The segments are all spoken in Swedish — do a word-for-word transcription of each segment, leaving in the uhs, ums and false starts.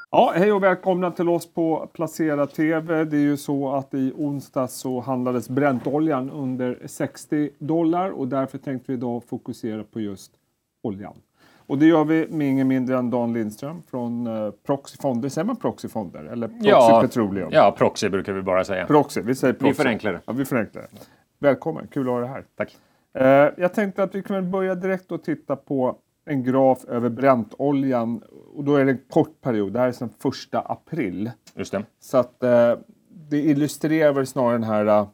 Ja, hej och välkomna till oss på Placera T V. Det är ju så att i onsdag så handlades Brentoljan under sextio dollar och därför tänkte vi idag fokusera på just oljan. Och det gör vi med ingen mindre än Dan Lindström från uh, Proxy Fonder. Säger man Proxy Fonder? Eller Proxy ja, Petroleum? Ja, Proxy brukar vi bara säga. Proxy, vi säger Proxy. Vi förenklar det. Ja, vi förenklar det. Välkommen, kul att ha dig här. Tack. Uh, jag tänkte att vi kan börja direkt och titta på en graf över Brentoljan. Och då är det en kort period. Det här är sedan första april. Just det. Så att uh, det illustrerar väl snarare den här uh,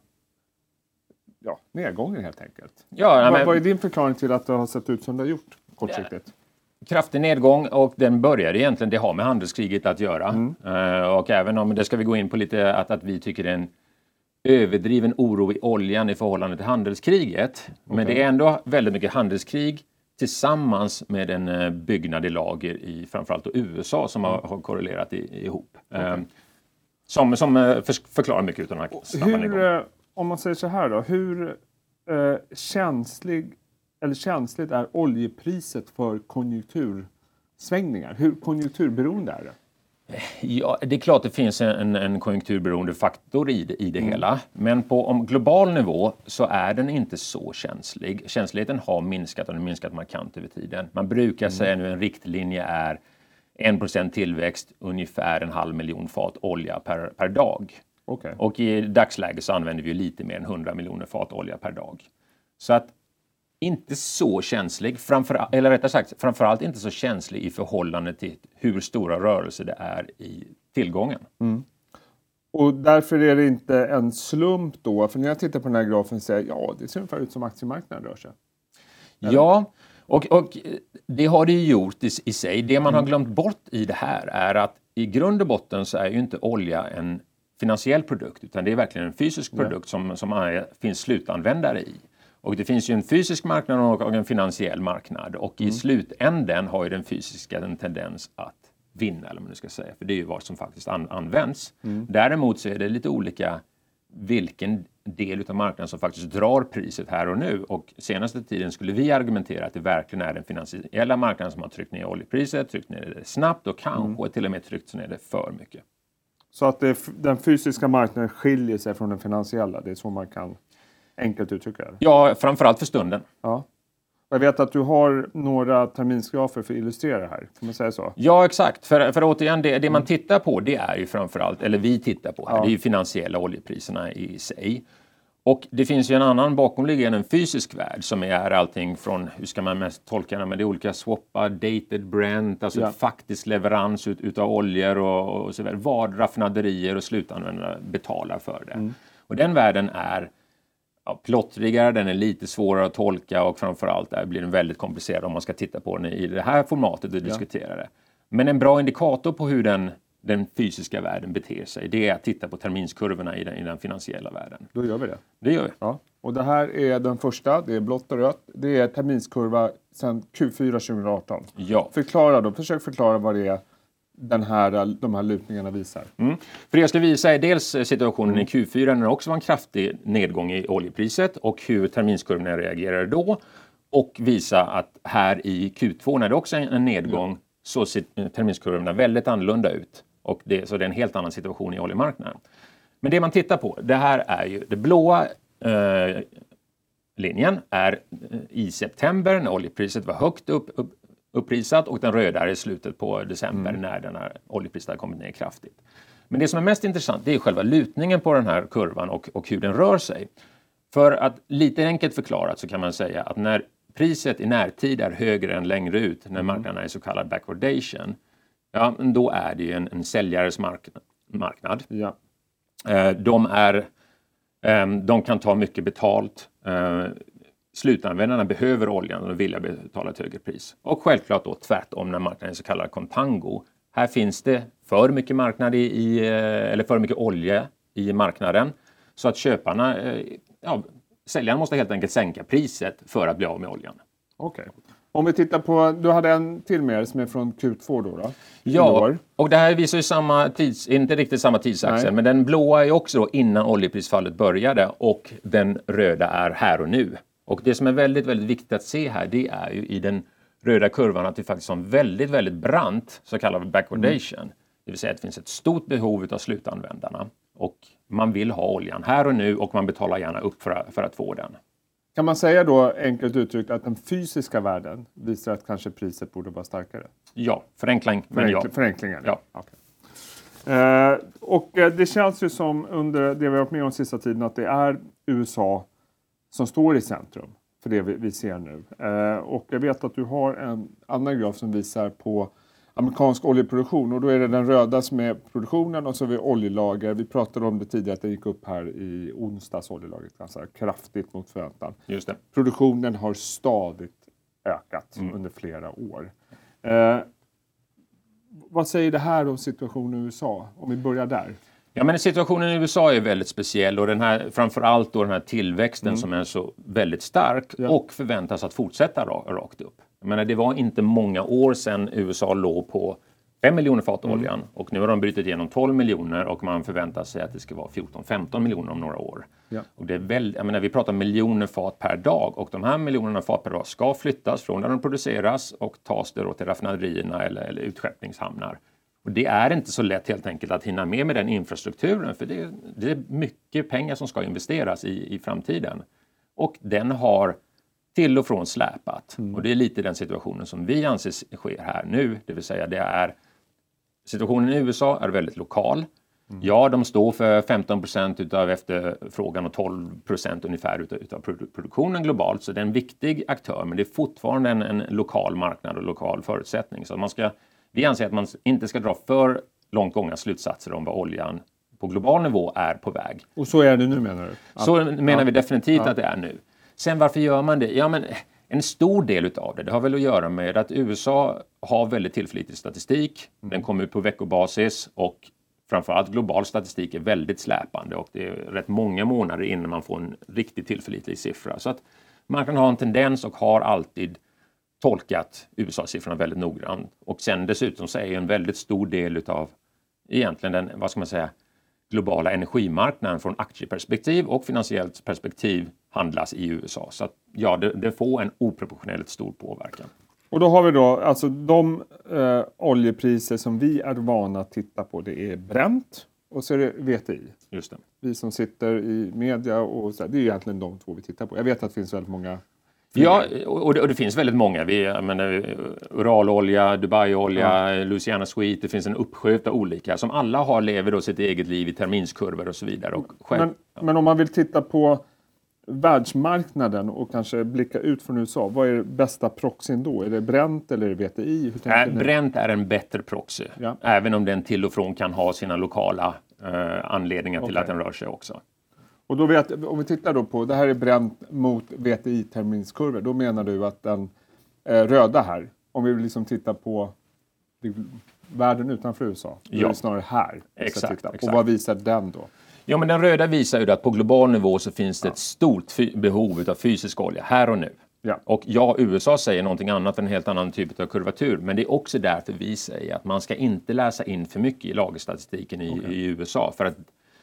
ja, nedgången helt enkelt. Ja, vad, men... vad är din förklaring till att det har sett ut som det har gjort kortsiktigt? Ja. Kraftig nedgång och den började egentligen, det har med handelskriget att göra. Mm. Uh, och även om, det ska vi gå in på lite, att, att vi tycker det är en överdriven oro i oljan i förhållande till handelskriget. Okay. Men det är ändå väldigt mycket handelskrig tillsammans med en uh, byggnad i lager i framförallt U S A som mm. har, har korrelerat i, ihop. Okay. Uh, som som uh, för, förklarar mycket utan den här snabba nedgången. Uh, om man säger så här då, hur uh, känslig eller känsligt är oljepriset för konjunktursvängningar? Hur konjunkturberoende är det? Ja, det är klart det finns en, en konjunkturberoende faktor i det, i det mm. hela. Men på om global nivå så är den inte så känslig. Känsligheten har minskat och den har minskat markant över tiden. Man brukar mm. säga nu en riktlinje är en procent tillväxt, ungefär en halv miljon fat olja per, per dag. Okay. Och i dagsläget så använder vi lite mer än hundra miljoner fat olja per dag. Så att inte så känslig, framför, eller rättare sagt framförallt inte så känslig i förhållande till hur stora rörelser det är i tillgången. Mm. Och därför är det inte en slump då, för när jag tittar på den här grafen säger jag, ja, det ser ungefär ut som aktiemarknaden rör sig. Eller? Ja, och, och det har det ju gjort i, i sig. Det man har glömt bort i det här är att i grund och botten så är ju inte olja en finansiell produkt, utan det är verkligen en fysisk produkt ja. som, som är, finns slutanvändare i. Och det finns ju en fysisk marknad och en finansiell marknad. Och i mm. slutänden har ju den fysiska en tendens att vinna, eller vad man ska säga. För det är ju vad som faktiskt an- används. Mm. Däremot så är det lite olika vilken del av marknaden som faktiskt drar priset här och nu. Och senaste tiden skulle vi argumentera att det verkligen är den finansiella marknaden som har tryckt ner oljepriset, tryckt ner det snabbt och kanske mm. till och med tryckt ner det för mycket. Så att det, den fysiska marknaden skiljer sig från den finansiella, det är så man kan enkelt uttrycka det. Ja, framförallt för stunden. Ja. Jag vet att du har några terminsgrafer för att illustrera det här. Kan man säga så? Ja, exakt. För, för återigen, det, det man tittar på det är ju framförallt, eller vi tittar på här, ja. det är ju finansiella oljepriserna i sig. Och det finns ju en annan bakomliggande, en fysisk värld som är allting från, hur ska man mest tolka det, men det är olika swappar, dated Brent, alltså ja. faktisk leverans ut, utav oljor och, och så vidare. Vad raffinaderier och slutanvändare betalar för det. Mm. Och den världen är ja, plottrigare, den är lite svårare att tolka och framförallt där blir den väldigt komplicerad om man ska titta på den i det här formatet och ja. diskutera det. Men en bra indikator på hur den, den fysiska världen beter sig, det är att titta på terminskurvorna i den, i den finansiella världen. Då gör vi det. Det gör vi. Ja. Och det här är den första, det är blått och rött. Det är terminskurva sedan Q fyra tjugo arton. Ja. Förklara då, försök förklara vad det är den här, de här lutningarna visar. Mm. För jag ska visa är dels situationen mm. i Q fyra när det också var en kraftig nedgång i oljepriset och hur terminskurvorna reagerade då. Och visa att här i Q två när det också är en nedgång mm. så ser terminskurvorna väldigt annorlunda ut. Och det, så det är en helt annan situation i oljemarknaden. Men det man tittar på, det här är ju det blåa eh, linjen är i september när oljepriset var högt upp, upp upprisat och den röda är i slutet på december mm. när den här oljepriset har kommit ner kraftigt. Men det som är mest intressant det är själva lutningen på den här kurvan och, och hur den rör sig. För att lite enkelt förklarat så kan man säga att när priset i närtid är högre än längre ut, när marknaden är så kallad backwardation, ja, då är det ju en, en säljares mark- marknad. Ja. Eh, de, är, eh, de kan ta mycket betalt. Eh, Slutanvändarna behöver oljan och vill betala ett högre pris. Och självklart då tvärtom när marknaden är så kallad contango. Här finns det för mycket marknad i, i, eller för mycket olja i marknaden. Så att köparna, ja, säljaren måste helt enkelt sänka priset för att bli av med oljan. Okej. Okay. Om vi tittar på, du hade en till mer som är från Q två då då? Ja, och det här visar ju samma tids, inte riktigt samma tidsaxel. Nej. Men den blåa är också då innan oljeprisfallet började och den röda är här och nu. Och det som är väldigt, väldigt viktigt att se här, det är ju i den röda kurvan att vi faktiskt har en väldigt, väldigt brant så kallad backwardation. Mm. Det vill säga att det finns ett stort behov av slutanvändarna. Och man vill ha oljan här och nu och man betalar gärna upp för att, för att få den. Kan man säga då enkelt uttryckt att den fysiska världen visar att kanske priset borde vara starkare? Ja, förenkling. Men Förenkl- ja. Förenklingen? Ja. Okay. Eh, och eh, det känns ju som under det vi har varit med om sista tiden att det är U S A som står i centrum för det vi, vi ser nu. Eh, och jag vet att du har en annan graf som visar på amerikansk oljeproduktion och då är det den röda som är produktionen och så har vi oljelager. Vi pratade om det tidigare att det gick upp här i onsdags oljelagret ganska kraftigt mot förväntan. Just det. Produktionen har stadigt ökat mm. under flera år. Eh, vad säger det här om situationen i U S A? Om vi börjar där. Ja, men situationen i U S A är väldigt speciell och den här, framförallt då den här tillväxten mm. som är så väldigt stark ja. och förväntas att fortsätta rakt upp. Jag menar, det var inte många år sedan U S A låg på fem miljoner fat oljan mm. och nu har de brutit igenom tolv miljoner och man förväntar sig att det ska vara fjorton femton miljoner om några år. Ja. Och det är väl, jag menar, vi pratar miljoner fat per dag och de här miljonerna fat per dag ska flyttas från där de produceras och tas då till raffinaderierna eller, eller utskeppningshamnar. Och det är inte så lätt helt enkelt att hinna med med den infrastrukturen för det, det är mycket pengar som ska investeras i, i framtiden. Och den har till och från släpat. Mm. Och det är lite den situationen som vi anser sker här nu. Det vill säga det är situationen i U S A är väldigt lokal. Mm. Ja, de står för femton procent utav efterfrågan och tolv procent ungefär utav, utav produktionen globalt. Så det är en viktig aktör men det är fortfarande en, en lokal marknad och lokal förutsättning. Så man ska, vi anser att man inte ska dra för långt gångna slutsatser om vad oljan på global nivå är på väg. Och så är det nu menar du? Att, så menar ja, vi definitivt ja. att det är nu. Sen varför gör man det? Ja, men en stor del utav det, det har väl att göra med att U S A har väldigt tillförlitlig statistik. Mm. Den kommer ut på veckobasis och framförallt global statistik är väldigt släpande och det är rätt många månader innan man får en riktigt tillförlitlig siffra. Så att marknaden har en tendens och har alltid tolkat U S A-siffrorna väldigt noggrant. Och sen dessutom så är en väldigt stor del utav egentligen den, vad ska man säga, globala energimarknaden från aktieperspektiv och finansiellt perspektiv handlas i U S A. Så att, ja, det, det får en oproportionellt stor påverkan. Och då har vi då, alltså de eh, oljepriser som vi är vana att titta på, det är Brent och så är det V T I. Just det. Vi som sitter i media och så här, det är egentligen de två vi tittar på. Jag vet att det finns väldigt många. Ja, och det, och det finns väldigt många. Vi, jag menar, Uralolja, Dubaiolja, ja. Louisiana Sweet. Det finns en uppsjö av olika som alla har lever då sitt eget liv i terminskurvor och så vidare. Och själv, men, ja. men om man vill titta på världsmarknaden och kanske blicka ut från U S A. Vad är bästa proxyn då? Är det Brent eller är det V T I? Hur äh, Brent är en bättre proxy. Ja. Även om den till och från kan ha sina lokala eh, anledningar till okay. att den rör sig också. Och då vet, om vi tittar då på, det här är Brent mot V T I-terminskurvor. Då menar du att den eh, röda här, om vi liksom tittar på det, världen utanför U S A. Då ja. är det snarare här. Exakt, exakt. Och vad visar den då? Ja, men den röda visar ju att på global nivå så finns det ja. ett stort fy- behov av fysisk olja här och nu. Ja. Och ja, U S A säger någonting annat, en helt annan typ av kurvatur. Men det är också därför vi säger att man ska inte läsa in för mycket i lagerstatistiken i, okay. i U S A. För att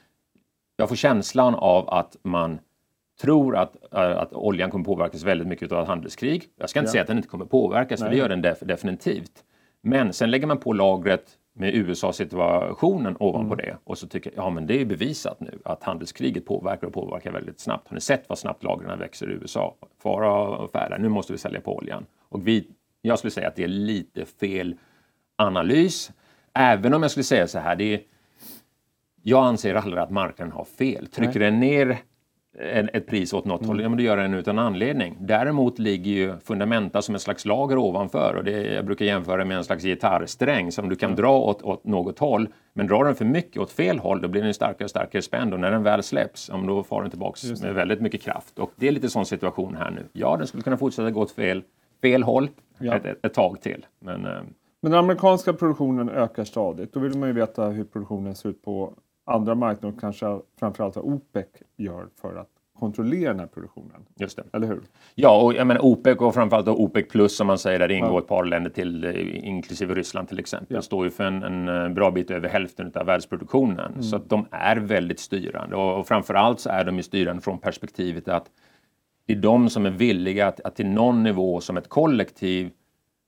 jag får känslan av att man tror att, att oljan kommer påverkas väldigt mycket av ett handelskrig. Jag ska inte ja. säga att den inte kommer påverkas, Nej. för det gör den def- definitivt. Men sen lägger man på lagret med U S A-situationen ovanpå mm. det. Och så tycker jag, ja men det är bevisat nu att handelskriget påverkar och påverkar väldigt snabbt. Har ni sett vad snabbt lagren växer i U S A? Fara och färda, nu måste vi sälja på oljan. Och vi, jag skulle säga att det är lite fel analys. Även om jag skulle säga så här, det är, jag anser aldrig att marknaden har fel. Trycker Nej. den ner ett, ett pris åt något mm. håll, ja men det gör den utan anledning. Däremot ligger ju fundamenta som en slags lager ovanför. Och det, jag brukar jämföra med en slags gitarrsträng som du kan mm. dra åt, åt något håll. Men drar den för mycket åt fel håll, då blir den starkare och starkare spänd. Och när den väl släpps, ja, då får den tillbaka med väldigt mycket kraft. Och det är lite sån situation här nu. Ja, den skulle kunna fortsätta gå åt fel, fel håll ja. ett, ett, ett tag till. Men, eh, men den amerikanska produktionen ökar stadigt. Då vill man ju veta hur produktionen ser ut på andra marknader och kanske framförallt vad OPEC gör för att kontrollera den här produktionen. Just det. Eller hur? Ja, och jag menar OPEC och framförallt OPEC plus som man säger där det ingår ja. ett par länder till, inklusive Ryssland till exempel, ja. står ju för en, en bra bit över hälften av världsproduktionen. Mm. Så att de är väldigt styrande och, och framförallt så är de ju styrande från perspektivet att det är de som är villiga att, att till någon nivå som ett kollektiv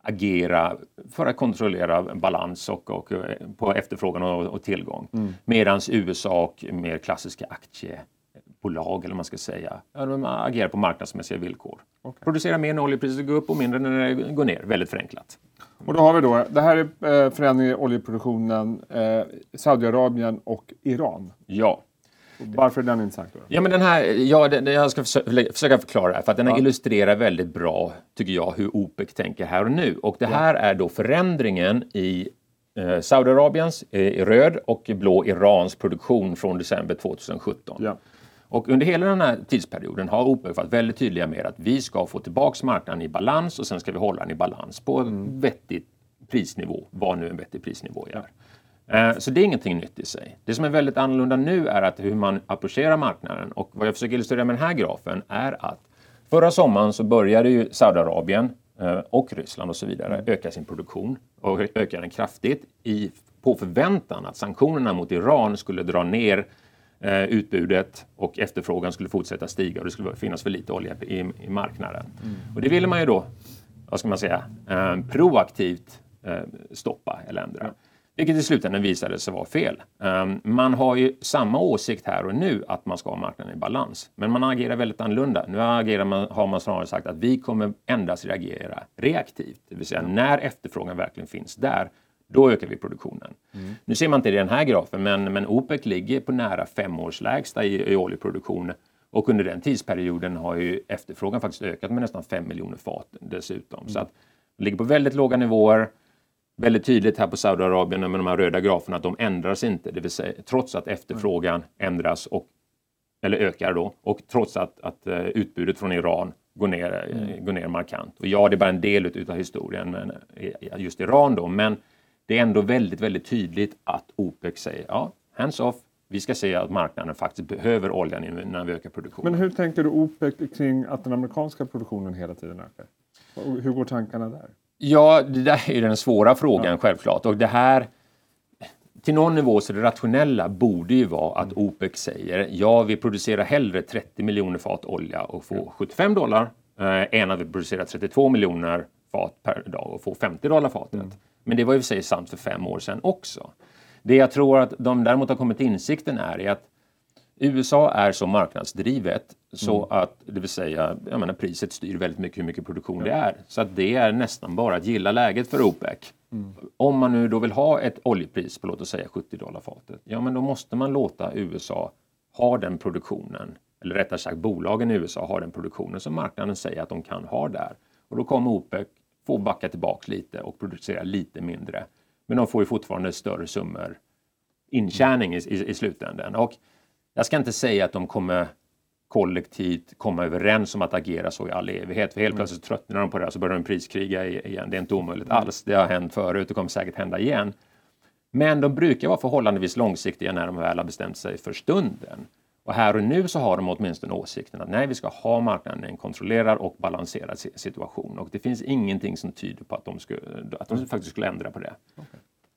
agera för att kontrollera balans och, och på efterfrågan och, och tillgång. Mm. Medan U S A och mer klassiska aktiebolag, eller man ska säga, de agerar på marknadsmässiga villkor. Okay. Producerar mer när oljepriset går upp och mindre när det går ner. Väldigt förenklat. Och då har vi då, det här är förändringen i oljeproduktionen, eh, Saudiarabien och Iran. Ja. Varför är den intressant då? Ja, men den här, ja, det, det, jag ska försöka, försöka förklara det här, för att den ja. illustrerar väldigt bra, tycker jag, hur OPEC tänker här och nu. Och det här ja. är då förändringen i eh, Saudiarabiens eh, röd och blå Irans produktion från december tjugohundrasjutton. Ja. Och under hela den här tidsperioden har OPEC varit väldigt tydliga med att vi ska få tillbaka marknaden i balans och sen ska vi hålla den i balans på en mm. vettig prisnivå, vad nu en vettig prisnivå är. Ja. Så det är ingenting nytt i sig. Det som är väldigt annorlunda nu är att hur man approcherar marknaden. Och vad jag försöker illustrera med den här grafen är att förra sommaren så började ju Saudiarabien och Ryssland och så vidare öka sin produktion och öka den kraftigt i, på förväntan att sanktionerna mot Iran skulle dra ner eh, utbudet och efterfrågan skulle fortsätta stiga och det skulle finnas för lite olja i, i marknaden. Mm. Och det ville man ju då, vad ska man säga, eh, proaktivt eh, stoppa eller ändra. Ja. Vilket i slutändan visade sig vara fel. Um, man har ju samma åsikt här och nu att man ska ha marknaden i balans. Men man agerar väldigt annorlunda. Nu agerar man, har man snarare sagt att vi kommer endast reagera reaktivt. Det vill säga mm. när efterfrågan verkligen finns där, då ökar vi produktionen. Mm. Nu ser man inte det i den här grafen, men, men OPEC ligger på nära femårslägsta i, i oljeproduktion. Och under den tidsperioden har ju efterfrågan faktiskt ökat med nästan fem miljoner fat dessutom. Mm. Så att det ligger på väldigt låga nivåer. Väldigt tydligt här på Saudiarabien med de här röda graferna att de ändras inte. Det vill säga trots att efterfrågan ändras och, eller ökar då. Och trots att, att uh, utbudet från Iran går ner, mm. uh, går ner markant. Och ja, det är bara en del utav historien men, uh, just Iran då. Men det är ändå väldigt, väldigt tydligt att OPEC säger ja, hands off. Vi ska se att marknaden faktiskt behöver oljan när vi ökar produktionen. Men hur tänker du OPEC kring att den amerikanska produktionen hela tiden ökar? Hur går tankarna där? Ja, det där är den svåra frågan ja. självklart. Och det här, till någon nivå så det rationella borde ju vara att mm. OPEC säger ja, vi producerar hellre trettio miljoner fat olja och får ja. sjuttiofem dollar eh, än att vi producerar trettiotvå miljoner fat per dag och får femtio dollar fatet. Mm. Men det var ju för sig sant för fem år sedan också. Det jag tror att de däremot har kommit till insikten är, är att U S A är så marknadsdrivet så mm. att, det vill säga, jag menar, priset styr väldigt mycket hur mycket produktion ja. det är. Så att det är nästan bara att gilla läget för OPEC. Mm. Om man nu då vill ha ett oljepris på, låt oss säga, sjuttio dollar fatet. Ja, men då måste man låta U S A ha den produktionen. Eller rättare sagt, bolagen i U S A har den produktionen som marknaden säger att de kan ha där. Och då kommer OPEC få backa tillbaka lite och producera lite mindre. Men de får ju fortfarande större summor intjäning i, i, i slutändan. Och jag ska inte säga att de kommer kollektivt komma överens om att agera så i all evighet. För helt plötsligt tröttnar de på det här så börjar de priskriga igen. Det är inte omöjligt alls. Det har hänt förut och kommer säkert hända igen. Men de brukar vara förhållandevis långsiktiga när de väl har bestämt sig för stunden. Och här och nu så har de åtminstone åsikten att nej, vi ska ha marknaden i en kontrollerad och balanserad situation. Och det finns ingenting som tyder på att de, skulle, att de faktiskt skulle ändra på det. Okay.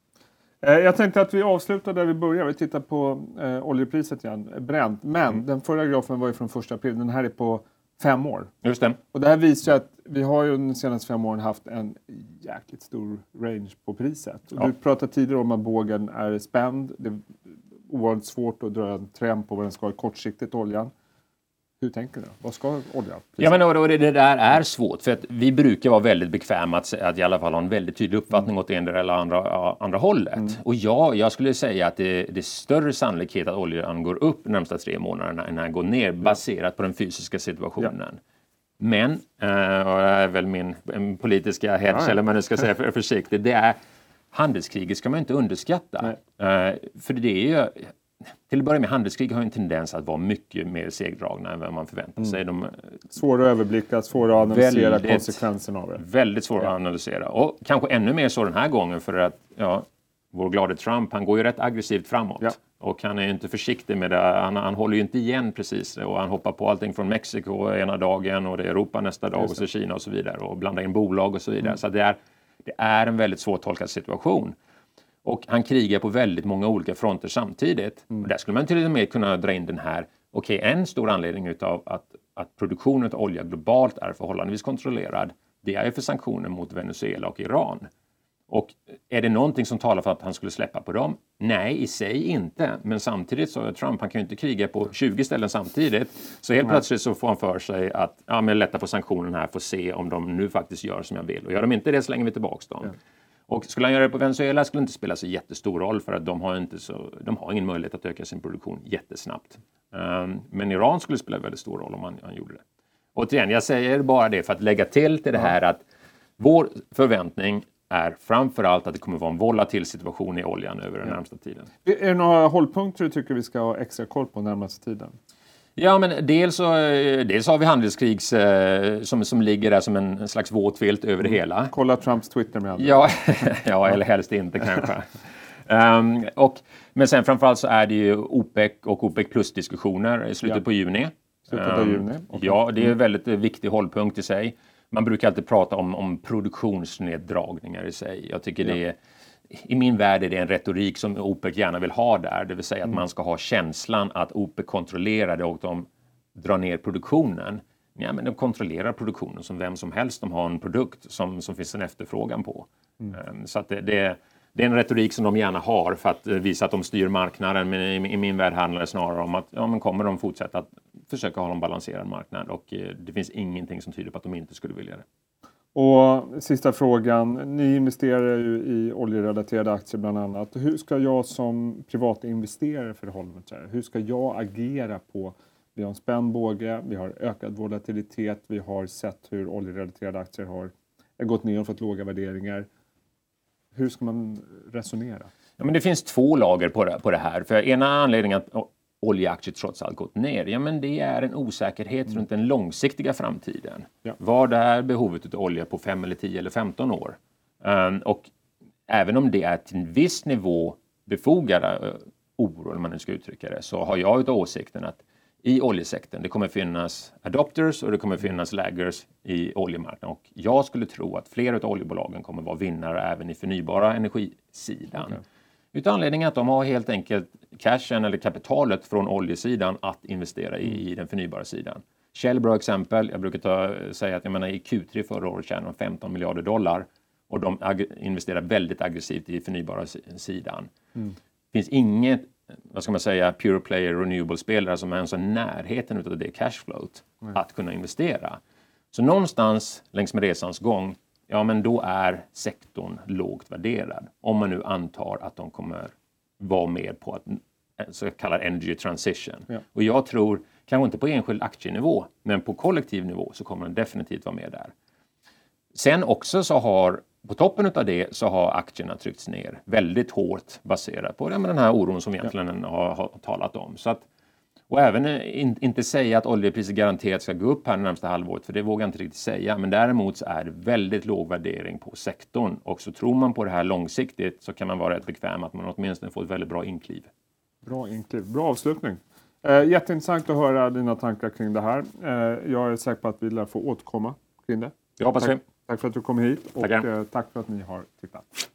Jag tänkte att vi avslutar där vi börjar. Vi tittar på eh, oljepriset igen, Brent. Men mm. den förra grafen var ju från första april. Den här är på fem år. Just det. Och det här visar att vi har ju de senaste fem åren haft en jäkligt stor range på priset. Ja. Du pratade tidigare om att bågen är spänd. Det är oerhört svårt att dra en trend på vad den ska ha kortsiktigt, oljan. Hur tänker du? Vad ska olja? Ja, men då, det, det där är svårt för att vi brukar vara väldigt bekväma att, att i alla fall ha en väldigt tydlig uppfattning mm. åt det ena eller andra, andra hållet. Mm. Och ja, jag skulle säga att det, det är större sannolikhet att oljan går upp de närmsta tre månaderna än att går ner baserat på den fysiska situationen. Ja. Men, eh, och det är väl min, min politiska hedge, ja. eller man nu ska säga för, försiktigt, det är handelskriget ska man inte underskatta. Eh, för det är ju... Till att börja med, handelskrig har en tendens att vara mycket mer segdragna än vad man förväntar sig. Mm. De, svåra att överblicka, svåra att analysera väldigt, konsekvenserna av det. Väldigt svåra ja. att analysera. Och kanske ännu mer så den här gången för att ja, vår glade Trump, han går ju rätt aggressivt framåt. Ja. Och han är ju inte försiktig med det. Han, han håller ju inte igen precis. Och han hoppar på allting från Mexiko ena dagen och det är Europa nästa dag och så Kina och så vidare. Och blandar in bolag och så vidare. Mm. Så det är, det är en väldigt svårtolkad situation. Och han krigar på väldigt många olika fronter samtidigt. Mm. Och där skulle man till och med kunna dra in den här. Okej, okay, en stor anledning utav att, att produktionen av olja globalt är förhållandevis kontrollerad. det är ju för sanktioner mot Venezuela och Iran. Och är det någonting som talar för att han skulle släppa på dem? Nej, i sig inte. Men samtidigt så Trump, han kan ju inte kriga på tjugo ställen samtidigt. Så helt plötsligt så får han för sig att ja, men lätta på sanktionerna här, får se om de nu faktiskt gör som jag vill. Och gör de inte det så slänger vi tillbaka dem. Ja. Och skulle han göra det på Venezuela skulle det inte spela så jättestor roll för att de har, inte så, de har ingen möjlighet att öka sin produktion jättesnabbt. Um, men Iran skulle spela väldigt stor roll om han, han gjorde det. Och återigen, jag säger bara det för att lägga till till det här att vår förväntning är framförallt att det kommer vara en volatil situation i oljan över den närmaste tiden. Är det några hållpunkter du tycker vi ska ha extra koll på närmaste tiden? Ja, men dels, så, dels har vi handelskrigs eh, som, som ligger där som en slags våt filt över det hela. Kolla Trumps Twitter med andra. Ja, ja, eller helst inte kanske. um, och, men sen framförallt så är det ju OPEC och OPEC plus-diskussioner i slutet ja. på juni. Slutet av juni. Okay. Ja, det är en väldigt viktig hållpunkt i sig. Man brukar alltid prata om, om produktionsneddragningar i sig. Jag tycker ja. det är, i min värld är det en retorik som OPEC gärna vill ha där. Det vill säga att mm. man ska ha känslan att OPEC kontrollerar det och de drar ner produktionen. Ja, men de kontrollerar produktionen som vem som helst. De har en produkt som, som finns en efterfrågan på. Mm. Så att det, det, det är en retorik som de gärna har för att visa att de styr marknaden. Men i, i min värld handlar det snarare om att ja, men kommer de fortsätta att försöka ha en balanserad marknad. Och eh, det finns ingenting som tyder på att de inte skulle vilja det. Och sista frågan. Ni investerar ju i oljerelaterade aktier bland annat. Hur ska jag som privatinvesterare förhålla mig till det? Hur ska jag agera på? Vi har en spänd båge, vi har ökad volatilitet, vi har sett hur oljerelaterade aktier har gått ner och fått låga värderingar. Hur ska man resonera? Ja, men det finns två lager på det, på det här. För ena anledningen att oh, oljeaktier trots allt gått ner, ja men det är en osäkerhet mm. runt den långsiktiga framtiden. Ja. Vad är behovet av olja på fem eller tio eller femton år? Um, och även om det är till en viss nivå befogade uh, oro, om man nu ska uttrycka det, så har jag utav åsikten att i oljesektorn det kommer finnas adopters och det kommer finnas laggers i oljemarknaden. Och jag skulle tro att flera av oljebolagen kommer vara vinnare även i förnybara energisidan. Okay. Utan anledningen att de har helt enkelt cashen eller kapitalet från oljesidan att investera i, i den förnybara sidan. Shell, bra exempel. Jag brukar ta, säga att jag menar, i Q tre förra året tjänade de femton miljarder dollar. Och de ag- investerar väldigt aggressivt i förnybara sidan. Mm. Det finns inget, vad ska man säga, pure player renewable-spelare som är ens i närheten av det cashflowet mm. att kunna investera. Så någonstans längs med resans gång, ja men då är sektorn lågt värderad. Om man nu antar att de kommer vara med på att så kallad energy transition. Ja. Och jag tror, kanske inte på enskild aktienivå, men på kollektiv nivå så kommer den definitivt vara med där. Sen också så har, på toppen av det så har aktierna tryckts ner väldigt hårt baserat på ja, men den här oron som egentligen ja. har, har talat om. Så att, och även in, inte säga att oljepriset garanterat ska gå upp här närmaste halvåret, för det vågar jag inte riktigt säga. Men däremot så är det väldigt låg värdering på sektorn. Och så tror man på det här långsiktigt så kan man vara rätt bekväm att man åtminstone får ett väldigt bra inkliv. Bra inkliv, bra avslutning. Eh, jätteintressant att höra dina tankar kring det här. Eh, jag är säker på att vi lär få återkomma kring det. Jag hoppas tack, det. Tack för att du kom hit och tack, eh, tack för att ni har tittat.